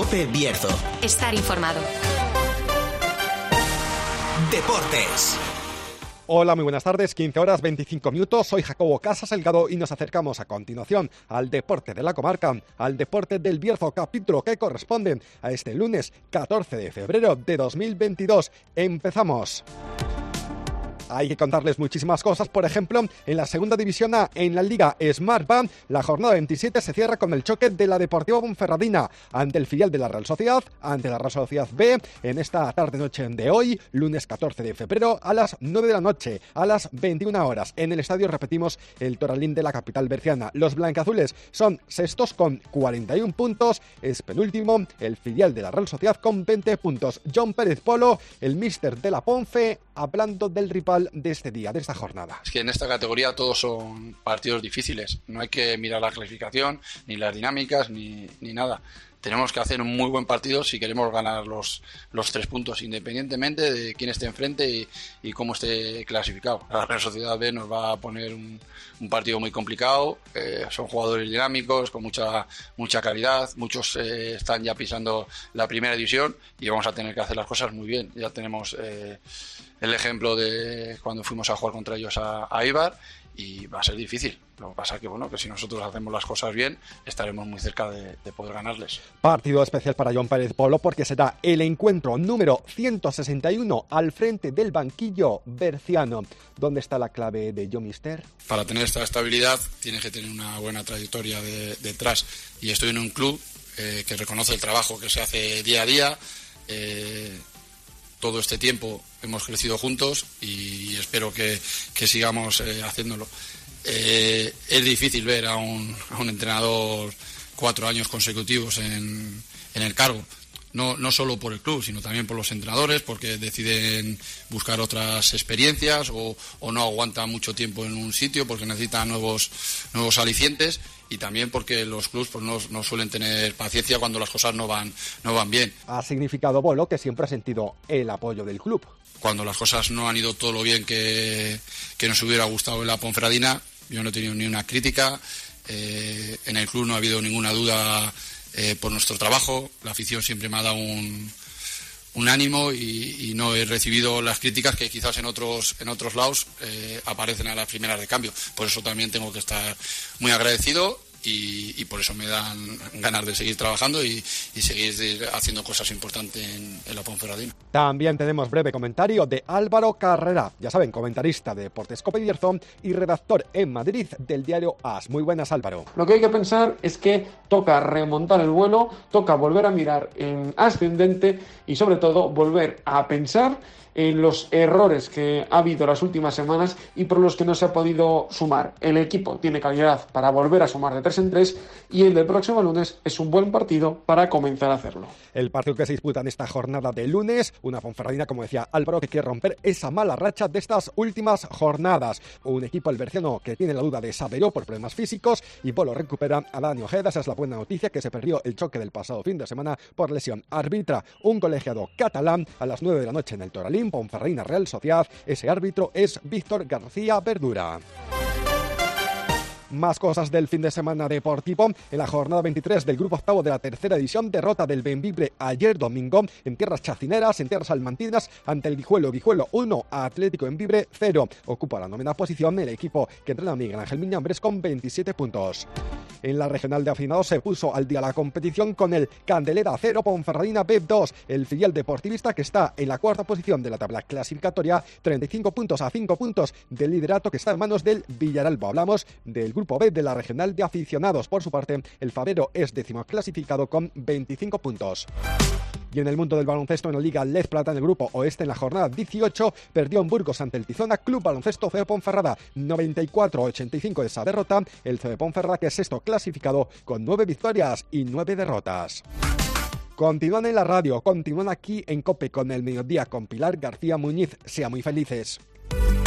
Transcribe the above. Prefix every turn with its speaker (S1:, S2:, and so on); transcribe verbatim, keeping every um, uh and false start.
S1: COPE Bierzo.
S2: Estar informado.
S1: Deportes.
S3: Hola, muy buenas tardes, quince horas veinticinco minutos, soy Jacobo Casas Salgado y nos acercamos a continuación al deporte de la comarca, al deporte del Bierzo, capítulo que corresponde a este lunes catorce de febrero de dos mil veintidós. Empezamos. Hay que contarles muchísimas cosas, por ejemplo, en la segunda división A, en la Liga Smartbank, la jornada veintisiete se cierra con el choque de la Deportiva Ponferradina ante el filial de la Real Sociedad, ante la Real Sociedad B, en esta tarde-noche de hoy, lunes catorce de febrero, a las nueve de la noche, a las veintiuna horas. En el estadio, repetimos, el Toralín de la capital berciana. Los blancazules son sextos con cuarenta y un puntos, es penúltimo el filial de la Real Sociedad con veinte puntos. John Pérez Polo, el míster de la Ponfe, hablando del rival de este día, de esta jornada.
S4: Es que en esta categoría todos son partidos difíciles, no hay que mirar la clasificación, ni las dinámicas, ni, ni nada. Tenemos que hacer un muy buen partido si queremos ganar los, los tres puntos, independientemente de quién esté enfrente y, y cómo esté clasificado. La Real Sociedad B nos va a poner un, un partido muy complicado, eh, son jugadores dinámicos, con mucha mucha calidad, muchos eh, están ya pisando la primera división y vamos a tener que hacer las cosas muy bien. Ya tenemos eh, el ejemplo de cuando fuimos a jugar contra ellos a, a Eibar, y va a ser difícil. Lo que pasa es que, bueno, que si nosotros hacemos las cosas bien, estaremos muy cerca de, de poder ganarles.
S3: Partido especial para John Pérez Polo porque será el encuentro número ciento sesenta y uno al frente del banquillo berciano. ¿Dónde está la clave de John Mister?
S4: Para tener esta estabilidad tienes que tener una buena trayectoria de, detrás, y estoy en un club eh, que reconoce el trabajo que se hace día a día. eh, Todo este tiempo hemos crecido juntos y espero que, que sigamos eh, haciéndolo. Eh, es difícil ver a un, a un entrenador cuatro años consecutivos en, en el cargo. No, no solo por el club, sino también por los entrenadores, porque deciden buscar otras experiencias o, o no aguantan mucho tiempo en un sitio porque necesitan nuevos, nuevos alicientes, y también porque los clubs pues, no, no suelen tener paciencia cuando las cosas no van, no van bien.
S3: Ha significado Bolo que siempre ha sentido el apoyo del club.
S4: Cuando las cosas no han ido todo lo bien que, que nos hubiera gustado en la Ponferradina, yo no he tenido ni una crítica, eh, en el club no ha habido ninguna duda eh, por nuestro trabajo, la afición siempre me ha dado un, un ánimo y, y no he recibido las críticas que quizás en otros, en otros lados eh, aparecen a las primeras de cambio. Por eso también tengo que estar muy agradecido. Y, y por eso me dan ganas de seguir trabajando y, y seguir haciendo cosas importantes en, en la Ponferradina.
S3: También tenemos breve comentario de Álvaro Carrera, ya saben, comentarista de Deportes COPE Bierzo y redactor en Madrid del diario AS. Muy buenas, Álvaro.
S5: Lo que hay que pensar es que toca remontar el vuelo, toca volver a mirar en ascendente y sobre todo volver a pensar en los errores que ha habido las últimas semanas y por los que no se ha podido sumar. El equipo tiene calidad para volver a sumar de tres en tres y el del próximo lunes es un buen partido para comenzar a hacerlo.
S3: El partido que se disputa en esta jornada de lunes, una Ponferradina, como decía Álvaro, que quiere romper esa mala racha de estas últimas jornadas. Un equipo el berciano que tiene la duda de Saberó por problemas físicos y Bolo recupera a Dani Ojeda. Esa es la buena noticia, que se perdió el choque del pasado fin de semana por lesión. Arbitra un colegiado catalán a las nueve de la noche en el Toralín, Ponferradina Real Sociedad. Ese árbitro es Víctor García Verdura. Más cosas del fin de semana deportivo. En la jornada veintitrés del grupo octavo de la tercera edición, derrota del Bembibre ayer domingo en tierras chacineras, en tierras salmantinas, ante el Guijuelo. Guijuelo uno, Atlético Bembibre cero. Ocupa la novena posición el equipo que entrena Miguel Ángel Miñambres con veintisiete puntos. En la regional de aficionados se puso al día la competición con el Candelera cero, Ponferradina B dos, el filial deportivista que está en la cuarta posición de la tabla clasificatoria, treinta y cinco puntos a cinco puntos del liderato que está en manos del Villaralbo. Hablamos del grupo B de la regional de aficionados. Por su parte, el Fabero es décimo clasificado con veinticinco puntos. Y en el mundo del baloncesto, en la Liga Lez Plata, en el grupo oeste, en la jornada dieciocho, perdió en Burgos ante el Tizona Club Baloncesto C B Ponferrada, noventa y cuatro a ochenta y cinco esa derrota. El C B Ponferrada, que es sexto clasificado con nueve victorias y nueve derrotas. Continúan en la radio, continúan aquí en COPE con el mediodía con Pilar García Muñiz. Sean muy felices.